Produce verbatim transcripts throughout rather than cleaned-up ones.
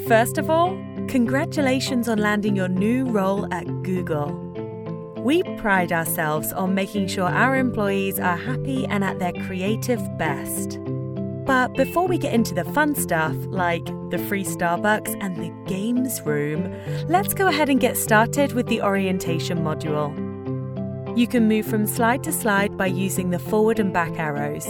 First of all, congratulations on landing your new role at Google. We pride ourselves on making sure our employees are happy and at their creative best. But before we get into the fun stuff, like the free Starbucks and the games room, let's go ahead and get started with the orientation module. You can move from slide to slide by using the forward and back arrows.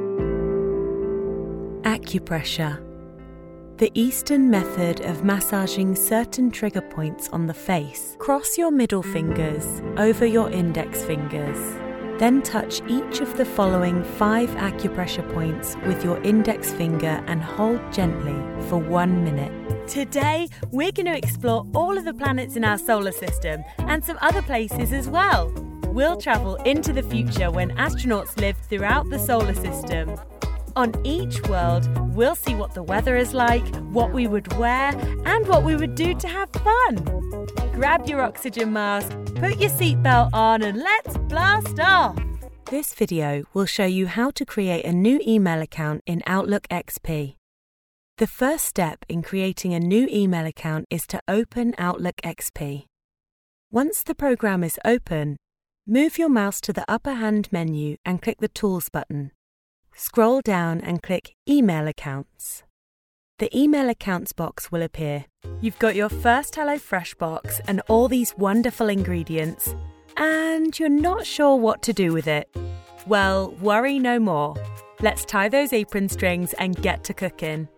Acupressure. The Eastern method of massaging certain trigger points on the face. Cross your middle fingers over your index fingers. Then touch each of the following five acupressure points with your index finger and hold gently for one minute. Today, we're going to explore all of the planets in our solar system and some other places as well. We'll travel into the future when astronauts live throughout the solar system. On each world, we'll see what the weather is like, what we would wear, and what we would do to have fun. Grab your oxygen mask, put your seatbelt on, and let's blast off! This video will show you how to create a new email account in Outlook X P. The first step in creating a new email account is to open Outlook X P. Once the program is open, move your mouse to the upper hand menu and click the Tools button. Scroll down and click Email Accounts. The Email Accounts box will appear. You've got your first HelloFresh box and all these wonderful ingredients, and you're not sure what to do with it. Well, worry no more. Let's tie those apron strings and get to cooking.